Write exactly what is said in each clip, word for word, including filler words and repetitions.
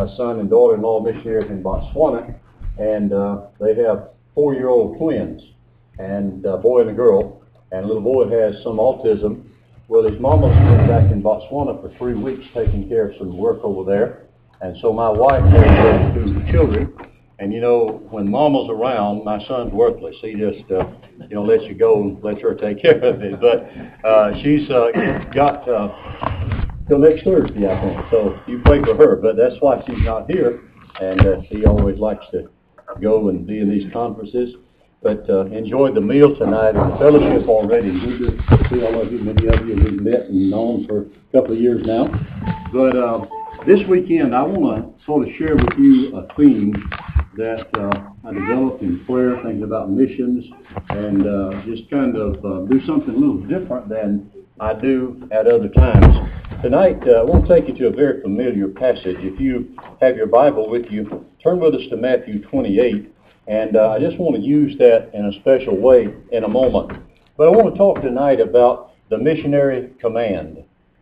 my son and daughter-in-law missionaries in Botswana, and uh, they have four-year-old twins, and a boy and a girl, and the little boy has some autism. Well, his mama's been back in Botswana for three weeks taking care of some work over there, and so my wife has those two children. And you know, when Mama's around, my son's worthless. He just, uh, you know, lets you go and lets her take care of it. But uh, she's uh, got uh, till next Thursday, I think. So you pray for her. But that's why she's not here. And uh, she always likes to go and be in these conferences. But uh, enjoyed the meal tonight and the fellowship already. Good to see all of you. Many of you we've met and known for a couple of years now. But uh, this weekend, I want to sort of share with you a theme that uh, I developed in prayer, thinking about missions, and uh, just kind of uh, do something a little different than I do at other times. Tonight, uh, I want to take you to a very familiar passage. If you have your Bible with you, turn with us to Matthew twenty-eight, and uh, I just want to use that in a special way in a moment. But I want to talk tonight about the missionary command.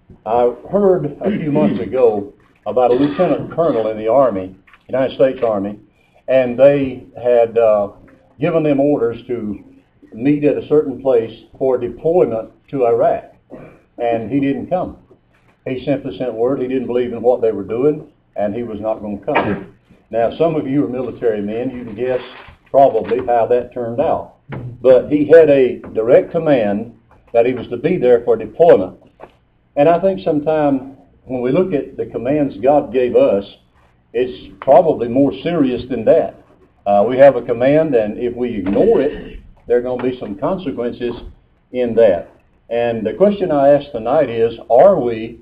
I heard a few months ago about a lieutenant colonel in the Army, United States Army, and they had uh, given them orders to meet at a certain place for deployment to Iraq. And he didn't come. He simply sent word he didn't believe in what they were doing, and he was not going to come. Now, some of you are military men. You can guess probably how that turned out. But he had a direct command that he was to be there for deployment. And I think sometimes when we look at the commands God gave us, it's probably more serious than that. Uh, we have a command, and if we ignore it, there are going to be some consequences in that. And the question I ask tonight is, are we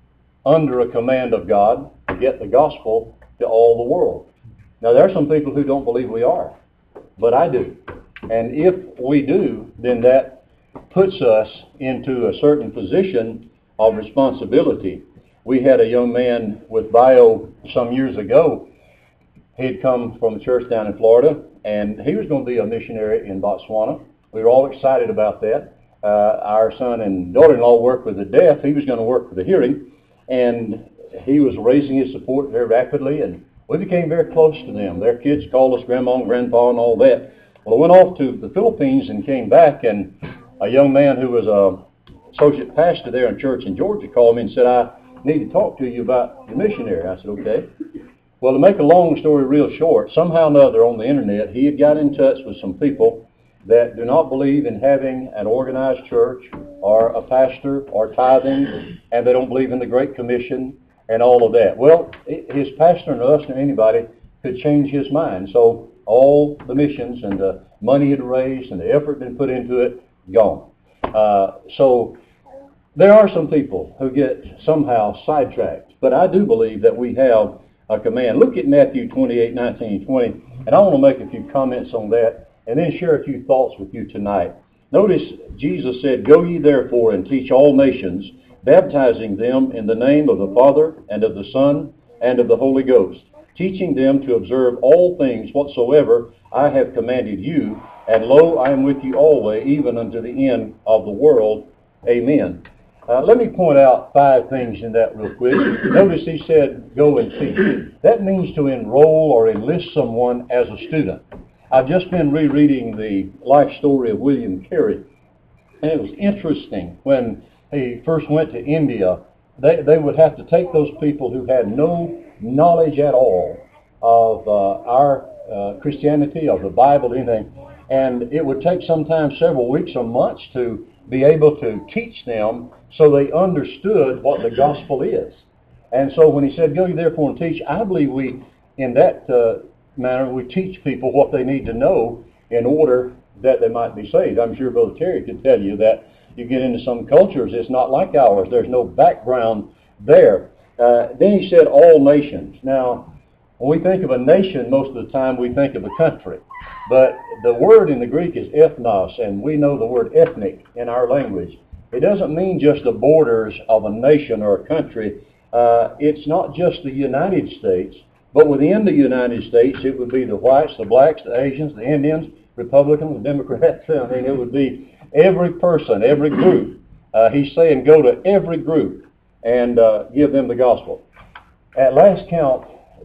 under a command of God to get the gospel to all the world? Now, there are some people who don't believe we are, but I do. And if we do, then that puts us into a certain position of responsibility. We had a young man with bio some years ago. He'd come from a church down in Florida, and he was going to be a missionary in Botswana. We were all excited about that. Uh, our son and daughter-in-law worked with the deaf. He was going to work with the hearing, and he was raising his support very rapidly, and we became very close to them. Their kids called us grandma and grandpa and all that. Well, I went off to the Philippines and came back, and a young man who was an associate pastor there in church in Georgia called me and said, I need to talk to you about the missionary. I said, okay. Well, to make a long story real short, somehow or another on the internet, he had got in touch with some people that do not believe in having an organized church or a pastor or tithing, and they don't believe in the Great Commission and all of that. Well, his pastor and us and anybody could change his mind. So all the missions and the money he'd raised and the effort been put into it, gone. Uh, so there are some people who get somehow sidetracked, but I do believe that we have a command. Look at Matthew twenty-eight, nineteen, twenty, and I want to make a few comments on that and then share a few thoughts with you tonight. Notice Jesus said, Go ye therefore and teach all nations, baptizing them in the name of the Father and of the Son and of the Holy Ghost, teaching them to observe all things whatsoever I have commanded you, and lo, I am with you always, even unto the end of the world. Amen. Uh, let me point out five things in that real quick. Notice he said, go and teach. That means to enroll or enlist someone as a student. I've just been rereading the life story of William Carey, and it was interesting. When he first went to India, they, they would have to take those people who had no knowledge at all of uh, our uh, Christianity, of the Bible, anything, and it would take sometimes several weeks or months to be able to teach them so they understood what the gospel is. And so when he said, go ye therefore and teach, I believe we, in that uh, manner, we teach people what they need to know in order that they might be saved. I'm sure Brother Terry could tell you that you get into some cultures, it's not like ours. There's no background there. Uh, then he said all nations. Now, when we think of a nation, most of the time we think of a country. But the word in the Greek is ethnos, and we know the word ethnic in our language. It doesn't mean just the borders of a nation or a country. Uh, it's not just the United States, but within the United States, it would be the whites, the blacks, the Asians, the Indians, Republicans, the Democrats. I mean, it would be every person, every group. Uh, he's saying go to every group and uh, give them the gospel. At last count,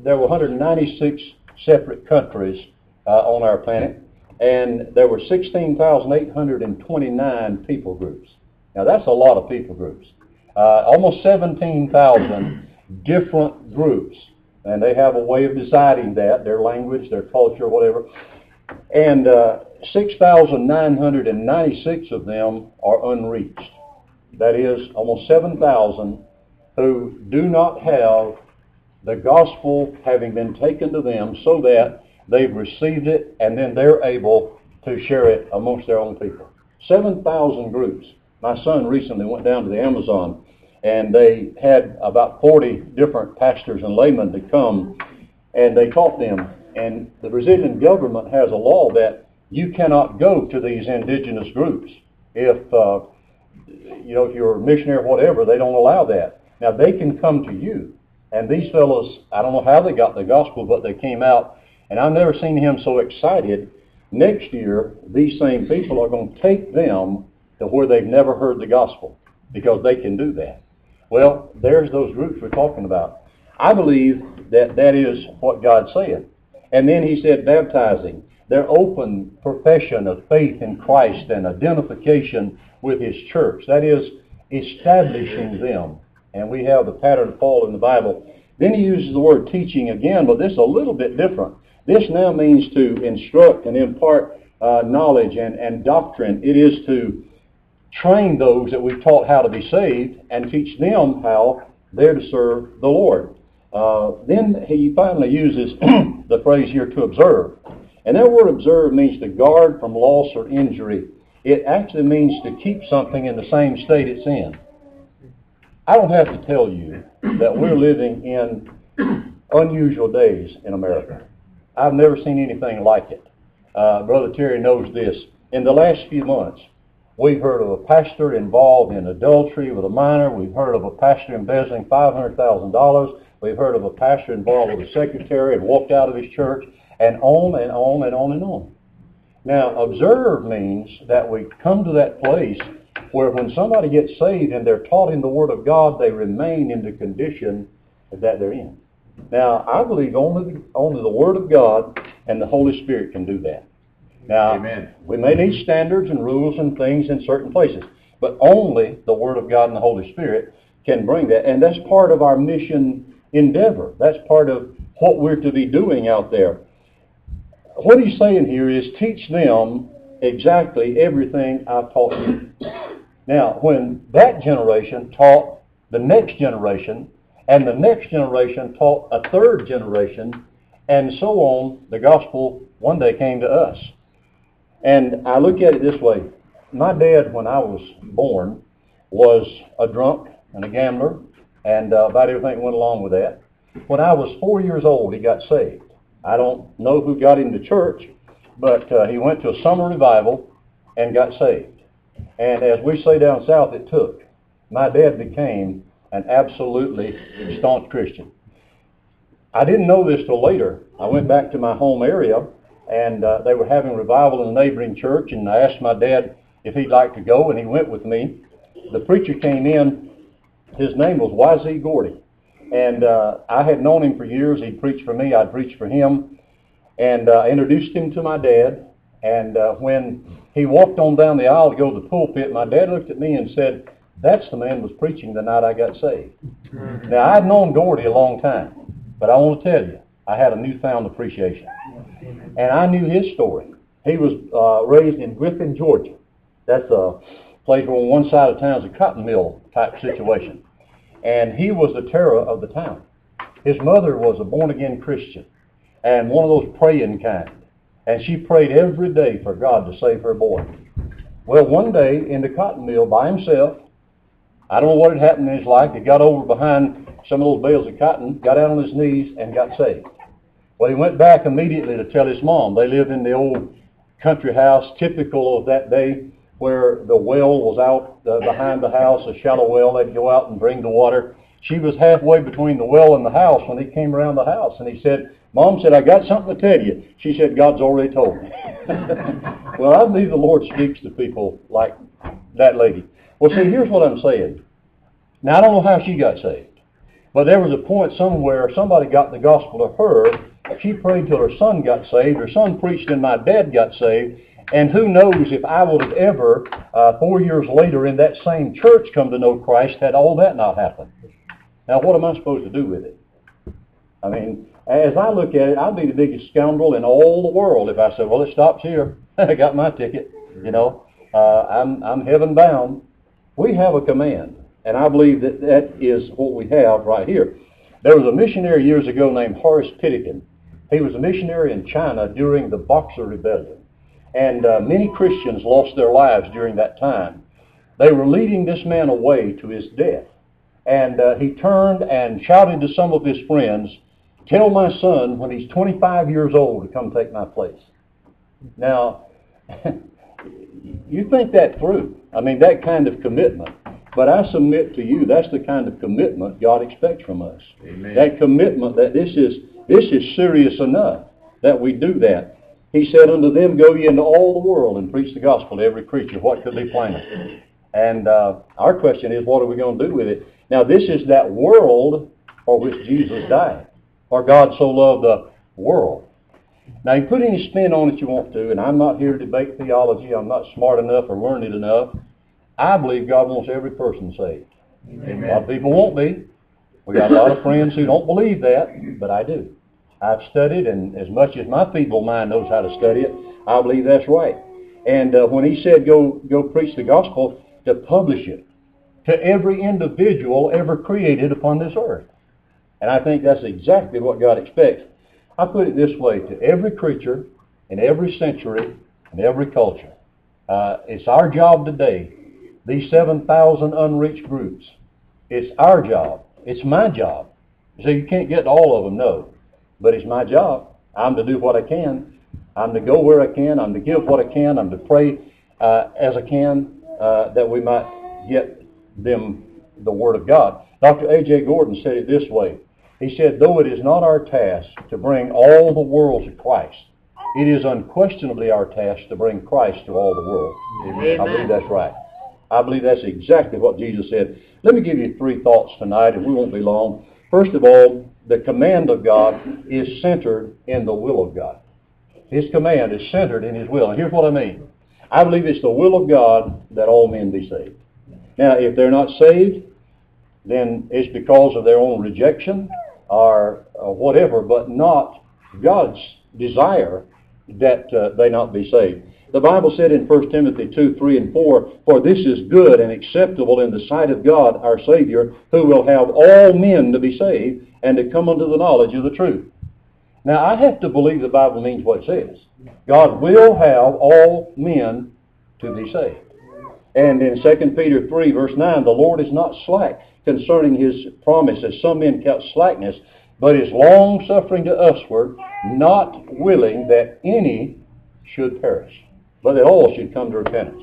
there were one hundred ninety-six separate countries uh, on our planet, and there were sixteen thousand eight hundred twenty-nine people groups. Now that's a lot of people groups. Uh, almost seventeen thousand different groups, and they have a way of deciding that, their language, their culture, whatever. And uh, six thousand nine hundred ninety-six of them are unreached. That is, almost seven thousand who do not have the gospel having been taken to them so that they've received it and then they're able to share it amongst their own people. seven thousand groups. My son recently went down to the Amazon, and they had about forty different pastors and laymen to come, and they taught them. And the Brazilian government has a law that you cannot go to these indigenous groups. If, uh, you know, if you're a missionary or whatever, they don't allow that. Now, they can come to you. And these fellows, I don't know how they got the gospel, but they came out, and I've never seen him so excited. Next year, these same people are going to take them to where they've never heard the gospel, because they can do that. Well, there's those groups we're talking about. I believe that that is what God said. And then he said baptizing, their open profession of faith in Christ and identification with his church. That is, establishing them. And we have the pattern of Paul in the Bible. Then he uses the word teaching again, but this is a little bit different. This now means to instruct and impart uh, knowledge and, and doctrine. It is to train those that we've taught how to be saved and teach them how they're to serve the Lord. Uh, then he finally uses the phrase here, to observe. And that word observe means to guard from loss or injury. It actually means to keep something in the same state it's in. I don't have to tell you that we're living in unusual days in America. I've never seen anything like it. Uh, Brother Terry knows this. In the last few months, we've heard of a pastor involved in adultery with a minor. We've heard of a pastor embezzling five hundred thousand dollars. We've heard of a pastor involved with a secretary and walked out of his church, and on and on and on and on. Now, observe means that we come to that place where when somebody gets saved and they're taught in the Word of God, they remain in the condition that they're in. Now, I believe only the, only the Word of God and the Holy Spirit can do that. Now, Amen. We may need standards and rules and things in certain places, but only the Word of God and the Holy Spirit can bring that. And that's part of our mission endeavor. That's part of what we're to be doing out there. What he's saying here is teach them exactly everything I've taught you. Now, when that generation taught the next generation, and the next generation taught a third generation, and so on, the gospel one day came to us. And I look at it this way. My dad, when I was born, was a drunk and a gambler, and uh, about everything that went along with that. When I was four years old, he got saved. I don't know who got him to church, but uh, he went to a summer revival and got saved. And as we say down south, it took. My dad became an absolutely staunch Christian. I didn't know this till later. I went back to my home area, and uh, they were having revival in a neighboring church, and I asked my dad if he'd like to go, and he went with me. The preacher came in. His name was Y Z Gordy. And uh, I had known him for years. He'd preached for me. I'd preached for him. And uh, I introduced him to my dad. And uh, when he walked on down the aisle to go to the pulpit, my dad looked at me and said, "That's the man who was preaching the night I got saved." Mm-hmm. Now, I'd known Gordy a long time. But I want to tell you, I had a newfound appreciation. And I knew his story. He was uh, raised in Griffin, Georgia. That's a place where on one side of town is a cotton mill type situation. And he was the terror of the town. His mother was a born-again Christian and one of those praying kind. And she prayed every day for God to save her boy. Well, one day in the cotton mill by himself, I don't know what had happened in his life. He got over behind some of those bales of cotton, got down on his knees, and got saved. Well, he went back immediately to tell his mom. They lived in the old country house, typical of that day, where the well was out uh, behind the house, a shallow well. They'd go out and bring the water. She was halfway between the well and the house when he came around the house. And he said, "Mom said, I got something to tell you." She said, "God's already told me." Well, I believe the Lord speaks to people like that lady. Well, see, here's what I'm saying. Now, I don't know how she got saved. But there was a point somewhere, somebody got the gospel to her. She prayed till her son got saved. Her son preached and my dad got saved. And who knows if I would have ever, uh, four years later in that same church, come to know Christ had all that not happened. Now, what am I supposed to do with it? I mean, as I look at it, I'd be the biggest scoundrel in all the world if I said, well, it stops here. I got my ticket, you know. Uh, I'm, I'm heaven bound. We have a command, and I believe that that is what we have right here. There was a missionary years ago named Horace Pittigan. He was a missionary in China during the Boxer Rebellion. And uh, many Christians lost their lives during that time. They were leading this man away to his death. And uh, he turned and shouted to some of his friends, tell my son when he's twenty-five years old to come take my place. Now, you think that through. I mean, that kind of commitment. But I submit to you, that's the kind of commitment God expects from us. Amen. That commitment that this is, this is serious enough that we do that. He said, unto them go ye into all the world and preach the gospel to every creature. What could be plainer? And uh, our question is, what are we going to do with it? Now, this is that world for which Jesus died. For God so loved the world. Now, you put any spin on it you want to, and I'm not here to debate theology. I'm not smart enough or learned enough. I believe God wants every person saved. Amen. A lot of people won't be. We got a lot of friends who don't believe that, but I do. I've studied, and as much as my feeble mind knows how to study it, I believe that's right. And uh, when he said go go preach the gospel, to publish it to every individual ever created upon this earth. And I think that's exactly what God expects. I put it this way, to every creature, in every century, in every culture. Uh, it's our job today, these seven thousand unreached groups. It's our job. It's my job. So you can't get to all of them, no. But it's my job. I'm to do what I can. I'm to go where I can. I'm to give what I can. I'm to pray uh, as I can uh, that we might get them the Word of God. Doctor A J Gordon said it this way. He said, though it is not our task to bring all the world to Christ, it is unquestionably our task to bring Christ to all the world. Amen. I believe that's right. I believe that's exactly what Jesus said. Let me give you three thoughts tonight, and we won't be long. First of all, the command of God is centered in the will of God. His command is centered in His will. And here's what I mean. I believe it's the will of God that all men be saved. Now, if they're not saved, then it's because of their own rejection or, or whatever, but not God's desire that uh, they not be saved. The Bible said in First Timothy two, three, and four, for this is good and acceptable in the sight of God our Savior, who will have all men to be saved and to come unto the knowledge of the truth. Now, I have to believe the Bible means what it says. God will have all men to be saved. And in Second Peter three, verse nine, the Lord is not slack concerning His promise, as some men count slackness, but is long-suffering to usward, not willing that any should perish, but that all should come to repentance.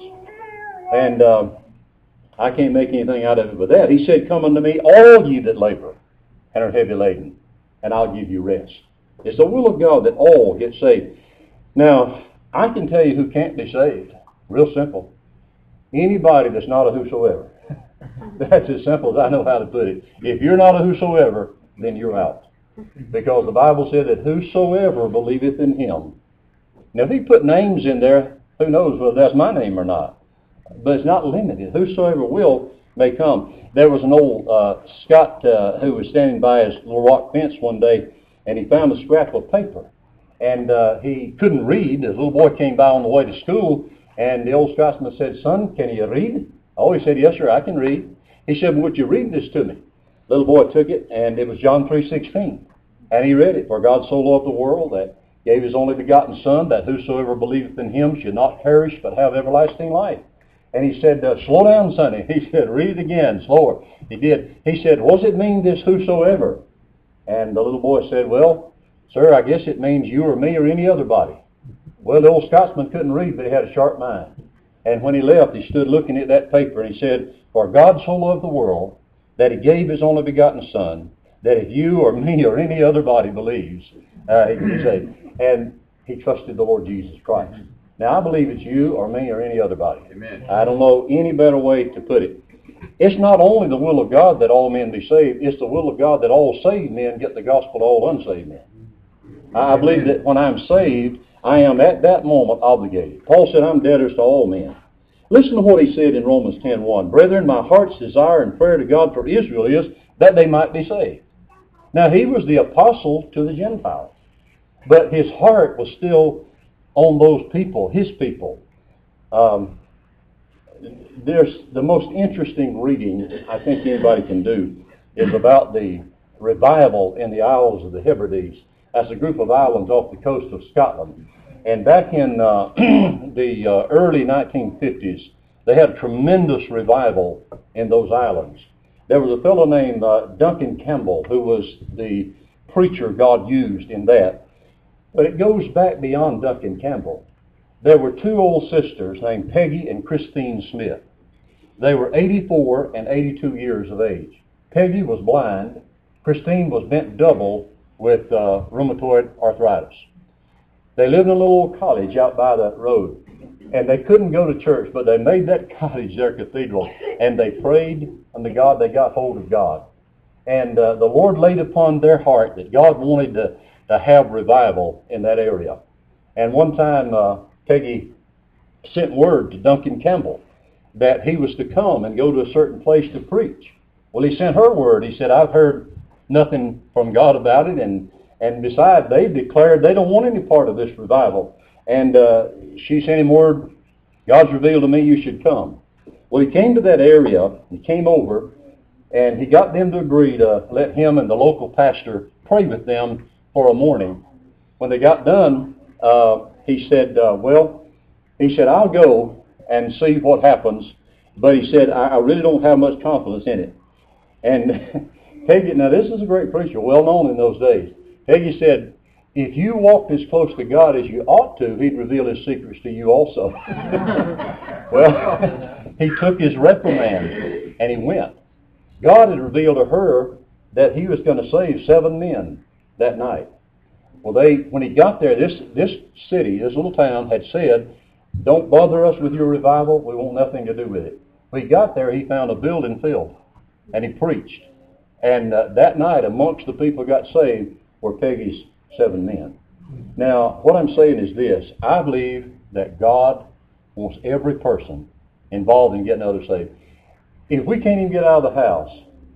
And um, I can't make anything out of it but that. He said, come unto me, all ye that labor and are heavy laden, and I'll give you rest. It's the will of God that all get saved. Now, I can tell you who can't be saved. Real simple. Anybody that's not a whosoever. That's as simple as I know how to put it. If you're not a whosoever, then you're out. Because the Bible said that whosoever believeth in Him. Now, if He put names in there, who knows whether that's my name or not. But it's not limited. Whosoever will may come. There was an old uh, Scot uh, who was standing by his little rock fence one day, and he found a scrap of paper. And uh, he couldn't read. His little boy came by on the way to school, and the old Scotsman said, son, can you read? Oh, he said, yes, sir, I can read. He said, well, would you read this to me? The little boy took it, and it was John three sixteen. And he read it. For God so loved the world that gave His only begotten Son, that whosoever believeth in Him should not perish, but have everlasting life. And he said, uh, slow down, sonny. He said, read it again, slower. He did. He said, what does it mean, this whosoever? And the little boy said, well, sir, I guess it means you or me or any other body. Well, the old Scotsman couldn't read, but he had a sharp mind. And when he left, he stood looking at that paper, and he said, for God so loved the world that He gave His only begotten Son, that if you or me or any other body believes, uh, he can be saved. And he trusted the Lord Jesus Christ. Now, I believe it's you or me or any other body. Amen. I don't know any better way to put it. it's not only the will of God that all men be saved, it's the will of God that all saved men get the gospel to all unsaved men. I believe that when I'm saved, I am at that moment obligated. Paul said, I'm debtors to all men. Listen to what he said in Romans ten one. Brethren, my heart's desire and prayer to God for Israel is that they might be saved. Now, he was the apostle to the Gentiles, but his heart was still on those people, his people. Um, there's the most interesting reading I think anybody can do is about the revival in the Isles of the Hebrides. That's a group of islands off the coast of Scotland. And back in uh, the uh, early nineteen fifties, they had a tremendous revival in those islands. There was a fellow named uh, Duncan Campbell who was the preacher God used in that. But it goes back beyond Duncan Campbell. There were two old sisters named Peggy and Christine Smith. They were eighty-four and eighty-two years of age. Peggy was blind. Christine was bent double with uh, rheumatoid arthritis. They lived in a little old cottage out by the road. And they couldn't go to church, but they made that cottage their cathedral. And they prayed unto God. They got hold of God. And uh, the Lord laid upon their heart that God wanted to, to have revival in that area. And one time, uh, Peggy sent word to Duncan Campbell that he was to come and go to a certain place to preach. Well, he sent her word. He said, I've heard nothing from God about it, and, and besides, they declared they don't want any part of this revival. And uh, she sent him word, God's revealed to me you should come. Well, he came to that area, he came over, and he got them to agree to let him and the local pastor pray with them for a morning. When they got done, uh, he said, uh, well, he said, I'll go and see what happens, but he said, I, I really don't have much confidence in it. And Peggy, now this is a great preacher, well known in those days. Peggy said, if you walked as close to God as you ought to, he'd reveal his secrets to you also. Well, he took his reprimand and he went. God had revealed to her that he was going to save seven men that night. Well, they when he got there, this, this city, this little town had said, don't bother us with your revival. We want nothing to do with it. When he got there, he found a building filled and he preached. And uh, that night, amongst the people who got saved were Peggy's seven men. Now, what I'm saying is this. I believe that God wants every person involved in getting others saved. If we can't even get out of the house,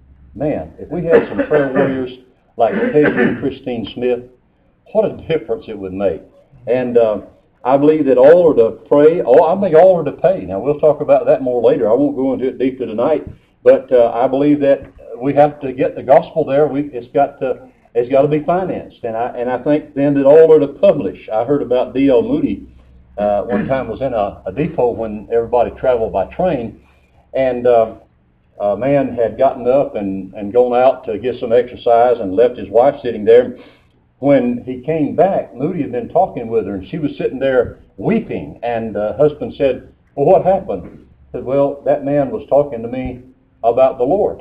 man, if we had some prayer warriors like Peggy and Christine Smith, what a difference it would make. And uh, I believe that all are to pray. All, I think all are to pay. Now, we'll talk about that more later. I won't go into it deeper tonight. But uh, I believe that we have to get the gospel there. We, it's got to it's got to be financed. And I and I think then that all are to publish. I heard about D L Moody uh, one time was in a, a depot when everybody traveled by train. And uh, a man had gotten up and, and gone out to get some exercise and left his wife sitting there. When he came back, Moody had been talking with her, and she was sitting there weeping. And the uh, husband said, well, what happened? He said, well, that man was talking to me about the Lord.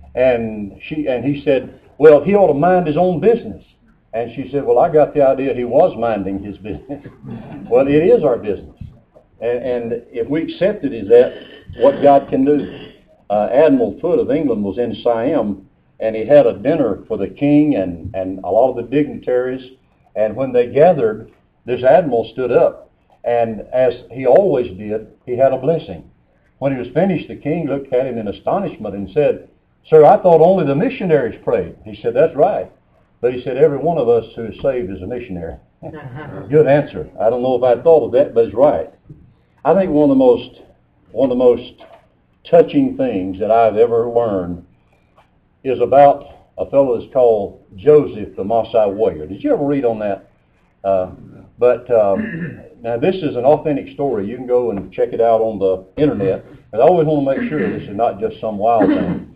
And she and he said, well, he ought to mind his own business. And she said, well, I got the idea he was minding his business. Well, it is our business. And, and if we accept it as that, what God can do. Uh, Admiral Foote of England was in Siam, and he had a dinner for the king and, and a lot of the dignitaries. And when they gathered, this admiral stood up. And as he always did, he had a blessing. When he was finished, the king looked at him in astonishment and said, sir, I thought only the missionaries prayed. He said, that's right. But he said, every one of us who is saved is a missionary. Good answer. I don't know if I thought of that, but it's right. I think one of the most, one of the most touching things that I've ever learned is about a fellow that's called Joseph, the Maasai warrior. Did you ever read on that? Uh, but um, now this is an authentic story. You can go and check it out on the internet. And I always want to make sure this is not just some wild thing.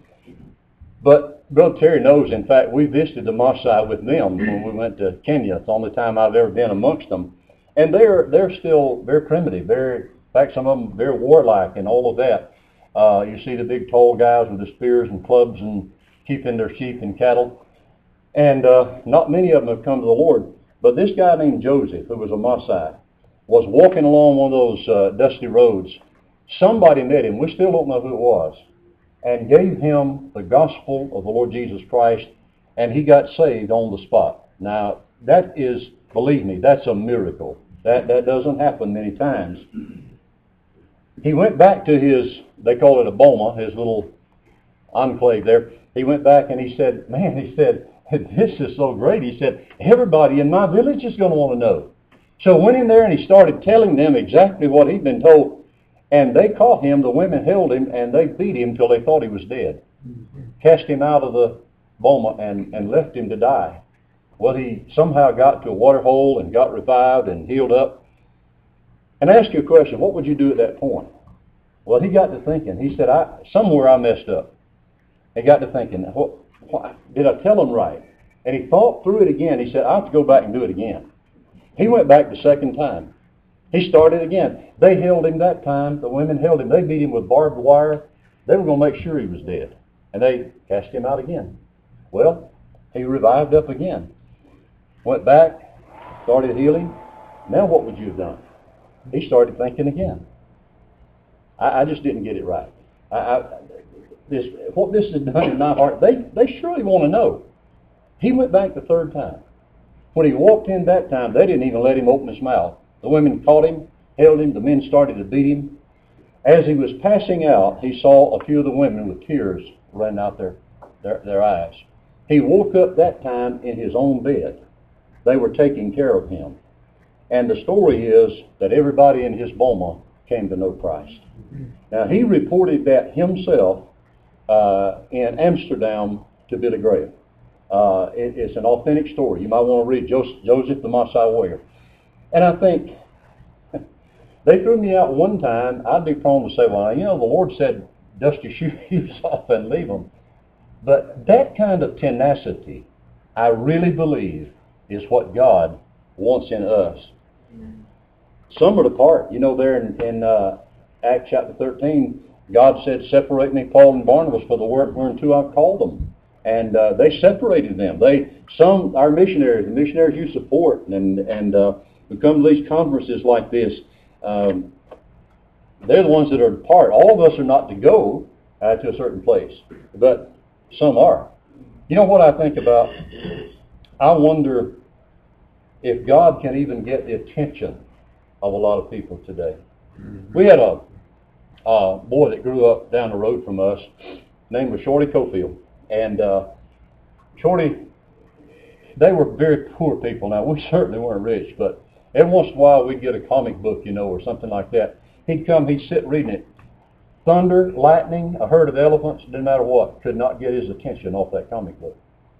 But Brother Terry knows, in fact, we visited the Maasai with them when we went to Kenya. It's the only time I've ever been amongst them. And they're they're still very primitive. Very, in fact, some of them very warlike and all of that. Uh, you see the big tall guys with the spears and clubs and keeping their sheep and cattle. And uh, not many of them have come to the Lord. But this guy named Joseph, who was a Maasai, was walking along one of those uh, dusty roads. Somebody met him. We still don't know who it was. and gave him the gospel of the Lord Jesus Christ, and he got saved on the spot. Now, that is, believe me, that's a miracle. That, that doesn't happen many times. He went back to his, they call it a boma, his little enclave there. He went back and he said, man, he said, this is so great. He said, everybody in my village is going to want to know. So went in there and he started telling them exactly what he'd been told. And they caught him, the women held him, and they beat him till they thought he was dead. Cast him out of the boma and, and left him to die. Well, he somehow got to a water hole and got revived and healed up. And I asked you a question, what would you do at that point? Well, he got to thinking. He said, I somewhere I messed up. He got to thinking, what, what, did I tell him right? And he thought through it again. He said, I have to go back and do it again. He went back the second time. He started again. They held him that time. The women held him. They beat him with barbed wire. They were going to make sure he was dead. And they cast him out again. Well, he revived up again. Went back, started healing. Now what would you have done? He started thinking again. I, I just didn't get it right. I, I, this, what this has done in my heart, they, they surely want to know. He went back the third time. When he walked in that time, they didn't even let him open his mouth. The women caught him, held him, the men started to beat him. As he was passing out, he saw a few of the women with tears running out their, their, their eyes. He woke up that time in his own bed. They were taking care of him. And the story is that everybody in his boma came to know Christ. Now, he reported that himself uh, in Amsterdam to Billy Graham. Uh, it, it's an authentic story. You might want to read Joseph, Joseph the Maasai Warrior. And I think, they threw me out one time. I'd be prone to say, well, you know, the Lord said, dust your shoes off and leave them. But that kind of tenacity, I really believe, is what God wants in us. Some are the part. You know, there in, in uh, Acts chapter thirteen, God said, separate me, Paul and Barnabas, for the work whereunto I've called them. And uh, they separated them. They, some, our missionaries, the missionaries you support, and, and uh, who come to these conferences like this, um, they're the ones that are part. All of us are not to go uh, to a certain place, but some are. You know what I think about? I wonder if God can even get the attention of a lot of people today. Mm-hmm. We had a, a boy that grew up down the road from us, named was Shorty Cofield. And uh, Shorty, they were very poor people. Now, we certainly weren't rich, but every once in a while we'd get a comic book, you know, or something like that. He'd come, he'd sit reading it. Thunder, lightning, a herd of elephants, didn't matter what, could not get his attention off that comic book.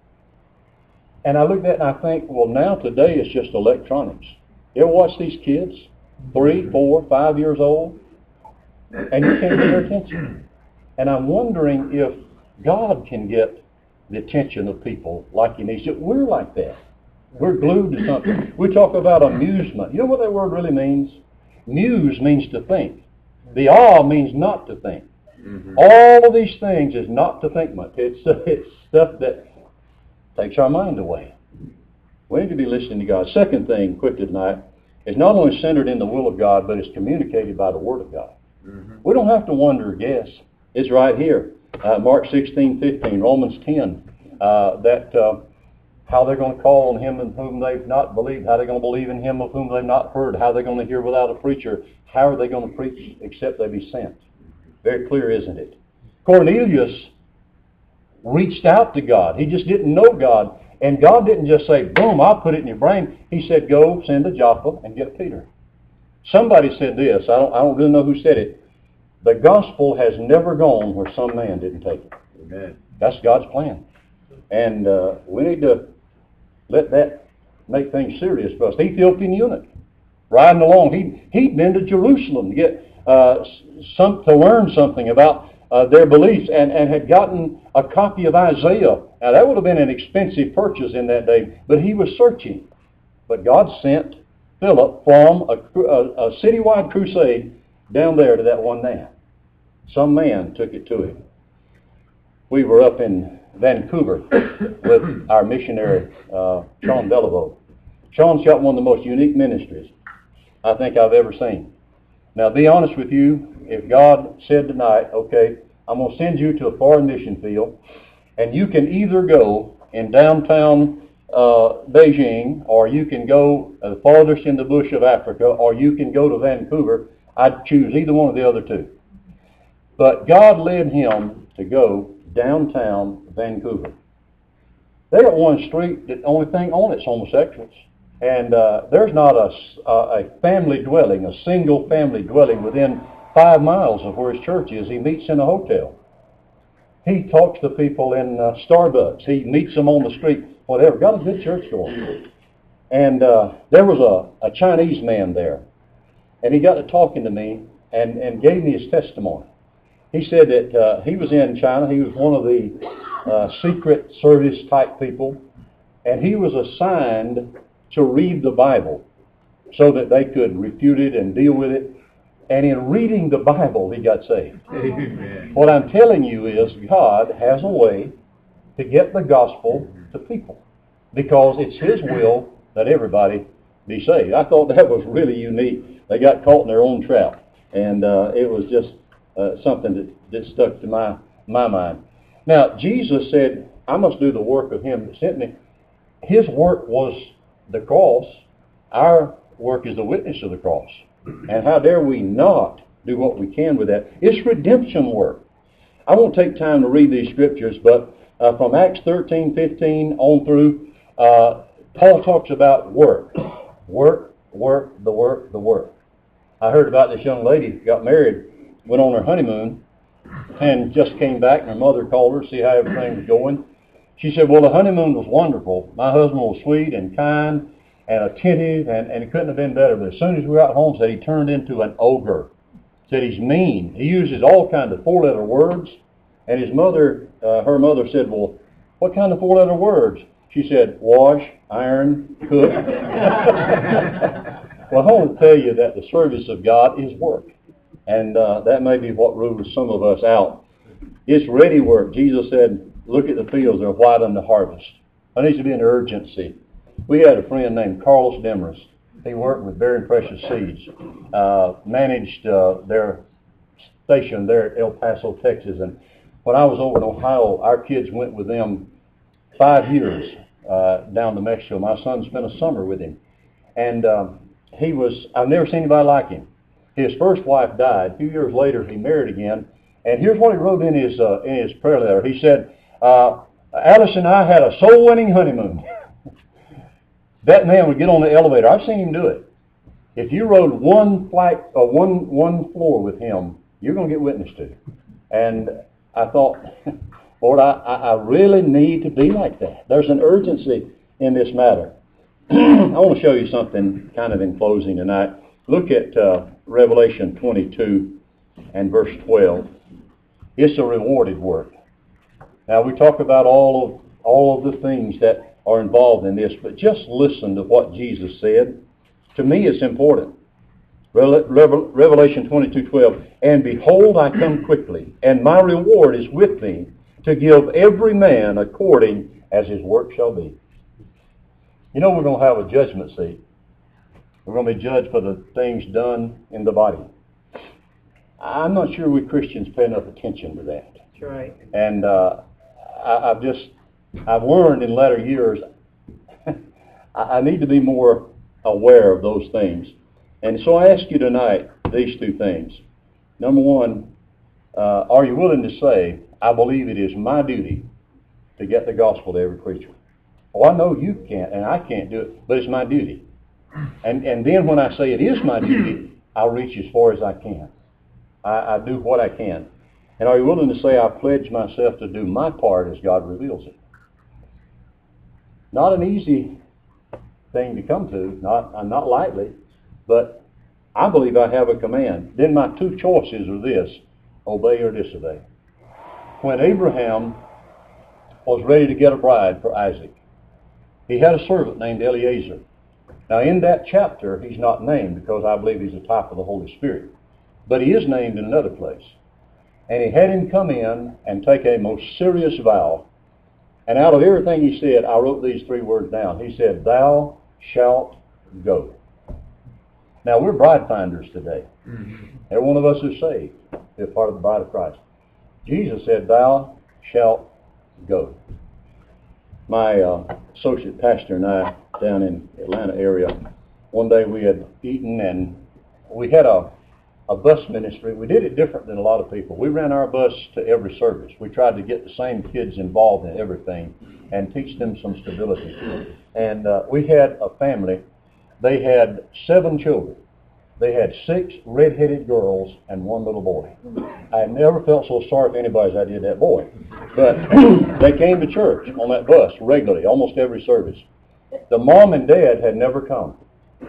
And I look at that and I think, well, now today it's just electronics. You ever watch these kids, three, four, five years old, and you can't get their attention? And I'm wondering if God can get the attention of people like he needs to. We're like that. We're glued to something. We talk about amusement. You know what that word really means? Muse means to think. The awe means not to think. Mm-hmm. All of these things is not to think much. It's, it's stuff that takes our mind away. We need to be listening to God. Second thing, quickly tonight, is not only centered in the will of God, but it's communicated by the Word of God. Mm-hmm. We don't have to wonder or guess. It's right here. Uh, Mark sixteen, fifteen, Romans ten, uh, that uh, how they're going to call on him in whom they've not believed, how they're going to believe in him of whom they've not heard, how they're going to hear without a preacher, how are they going to preach except they be sent. Very clear, isn't it? Cornelius reached out to God. He just didn't know God. And God didn't just say, boom, I'll put it in your brain. He said, go, send to Joppa and get Peter. Somebody said this. I don't, I don't really know who said it. The gospel has never gone where some man didn't take it. Amen. That's God's plan. And uh, we need to let that make things serious for us. The Ethiopian eunuch, riding along, he, he'd been to Jerusalem to get uh, some to learn something about uh, their beliefs and, and had gotten a copy of Isaiah. Now, that would have been an expensive purchase in that day, but he was searching. But God sent Philip from a, a, a citywide crusade down there to that one man. Some man took it to him. We were up in Vancouver with our missionary, uh, Sean Beliveau. Sean's got one of the most unique ministries I think I've ever seen. Now, be honest with you, if God said tonight, okay, I'm going to send you to a foreign mission field, and you can either go in downtown uh, Beijing, or you can go uh, farthest in the bush of Africa, or you can go to Vancouver. I'd choose either one of the other two. But God led him to go downtown Vancouver. They got one street that the only thing on it's homosexuals. And uh, there's not a, a family dwelling, a single family dwelling within five miles of where his church is. He meets in a hotel. He talks to people in uh, Starbucks. He meets them on the street, whatever. Got a good church going. And uh, there was a, a Chinese man there. And he got to talking to me and, and gave me his testimony. He said that uh, he was in China. He was one of the uh, secret service type people. And he was assigned to read the Bible so that they could refute it and deal with it. And in reading the Bible, he got saved. Amen. What I'm telling you is God has a way to get the gospel to people because it's His will that everybody be saved. I thought that was really unique. They got caught in their own trap. And uh, it was just uh, something that, that stuck to my, my mind. Now, Jesus said, I must do the work of Him that sent me. His work was the cross. Our work is the witness of the cross. And how dare we not do what we can with that? It's redemption work. I won't take time to read these scriptures, but uh, from Acts thirteen, fifteen on through, uh, Paul talks about work. Work, work, the work, the work. I heard about this young lady who got married, went on her honeymoon, and just came back, and her mother called her to see how everything was going. She said, well, the honeymoon was wonderful. My husband was sweet and kind and attentive, and, and it couldn't have been better. But as soon as we got home, said he turned into an ogre. Said he's mean. He uses all kinds of four-letter words. And his mother, uh, her mother said, well, what kind of four-letter words? She said, wash, iron, cook. Well, I want to tell you that the service of God is work. And uh, that may be what rules some of us out. It's ready work. Jesus said, look at the fields, they're white unto harvest. There needs to be an urgency. We had a friend named Carlos Demers. He worked with Very Precious Seeds, uh, managed uh, their station there at El Paso, Texas. And when I was over in Ohio, our kids went with them five years uh, down to Mexico. My son spent a summer with him. And um, he was, I've never seen anybody like him. His first wife died. A few years later, he married again. And here's what he wrote in his, uh, in his prayer letter. He said, uh, Alice and I had a soul-winning honeymoon. That man would get on the elevator. I've seen him do it. If you rode one flight or one one floor with him, you're going to get witness to. And I thought, Lord, I, I really need to be like that. There's an urgency in this matter. I want to show you something kind of in closing tonight. Look at uh, Revelation twenty-two and verse twelve. It's a rewarded work. Now we talk about all of all of the things that are involved in this, but just listen to what Jesus said. To me, it's important. Revelation twenty-two twelve. And behold, I come quickly, and my reward is with me, to give every man according as his work shall be. You know, we're going to have a judgment seat. We're going to be judged for the things done in the body. I'm not sure we Christians pay enough attention to that. That's right. And uh, I, I've just, I've learned in latter years, I, I need to be more aware of those things. And so I ask you tonight these two things. Number one, uh, are you willing to say, I believe it is my duty to get the gospel to every creature? Oh, I know you can't, and I can't do it, but it's my duty. And and then when I say it is my duty, I'll reach as far as I can. I, I do what I can. And are you willing to say, I pledge myself to do my part as God reveals it? Not an easy thing to come to, not not lightly, but I believe I have a command. Then my two choices are this, obey or disobey. When Abraham was ready to get a bride for Isaac, he had a servant named Eliezer. Now in that chapter, he's not named because I believe he's a type of the Holy Spirit. But he is named in another place. And he had him come in and take a most serious vow. And out of everything he said, I wrote these three words down. He said, thou shalt go. Now we're bride finders today. Mm-hmm. Every one of us is saved. We're part of the bride of Christ. Jesus said, "Thou shalt go." My uh, associate pastor and I down in Atlanta area, one day we had eaten and we had a, a bus ministry. We did it different than a lot of people. We ran our bus to every service. We tried to get the same kids involved in everything and teach them some stability. And uh, we had a family. They had seven children. They had six red-headed girls and one little boy. I never felt so sorry for anybody as I did that boy. But they came to church on that bus regularly, almost every service. The mom and dad had never come.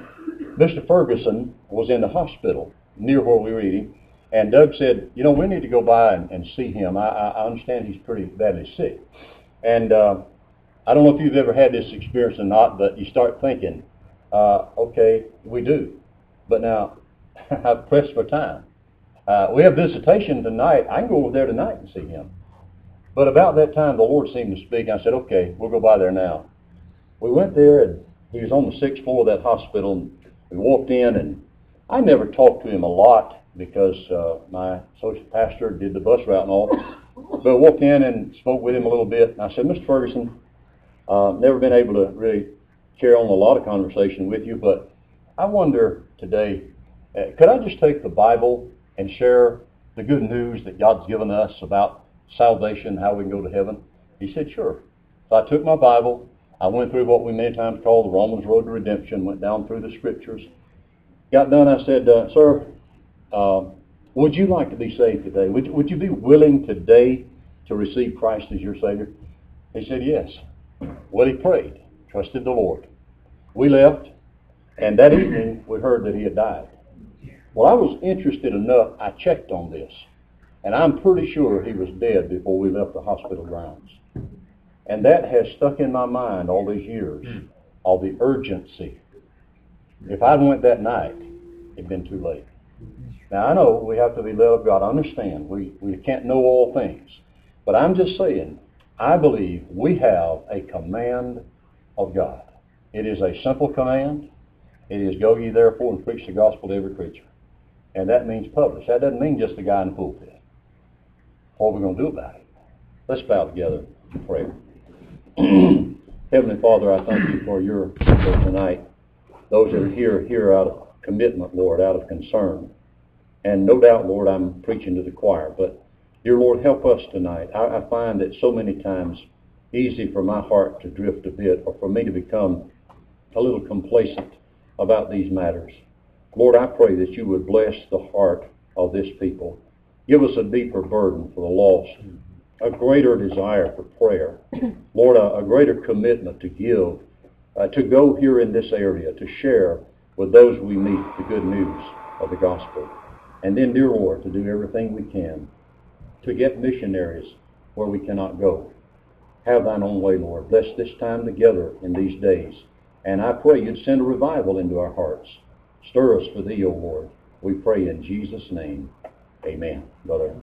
Mister Ferguson was in the hospital near where we were eating, and Doug said, you know, we need to go by and, and see him. I, I understand he's pretty badly sick. And uh, I don't know if you've ever had this experience or not, but you start thinking, uh, okay, we do. But now, I've pressed for time. Uh, we have visitation tonight. I can go over there tonight and see him. But about that time, the Lord seemed to speak. I said, okay, we'll go by there now. We went there, and he was on the sixth floor of that hospital. And we walked in, and I never talked to him a lot because uh, my associate pastor did the bus route and all. But I walked in and spoke with him a little bit. And I said, Mister Ferguson, uh, never been able to really carry on a lot of conversation with you, but I wonder today, uh, could I just take the Bible and share the good news that God's given us about salvation, how we can go to heaven? He said, sure. So I took my Bible. I went through what we many times call the Romans Road to Redemption, went down through the Scriptures. Got done, I said, uh, sir, uh, would you like to be saved today? Would, would you be willing today to receive Christ as your Savior? He said, yes. Well, he prayed, trusted the Lord. We left. And that evening, we heard that he had died. Well, I was interested enough, I checked on this. And I'm pretty sure he was dead before we left the hospital grounds. And that has stuck in my mind all these years, of the urgency. If I'd went that night, it'd been too late. Now, I know we have to be led of God. I understand. We, we can't know all things. But I'm just saying, I believe we have a command of God. It is a simple command. It is, go ye therefore and preach the gospel to every creature. And that means publish. That doesn't mean just the guy in the pulpit. What are we going to do about it? Let's bow together in prayer. Heavenly Father, I thank you for your people tonight. Those that are here, here out of commitment, Lord, out of concern. And no doubt, Lord, I'm preaching to the choir. But, dear Lord, help us tonight. I, I find it so many times easy for my heart to drift a bit, or for me to become a little complacent about these matters. Lord, I pray that you would bless the heart of this people. Give us a deeper burden for the lost, a greater desire for prayer. Lord, a, a greater commitment to give, uh, to go here in this area, to share with those we meet the good news of the gospel. And then, dear Lord, to do everything we can to get missionaries where we cannot go. Have thine own way, Lord. Bless this time together in these days. And I pray you'd send a revival into our hearts. Stir us for thee, O Lord. We pray in Jesus' name. Amen. Brother.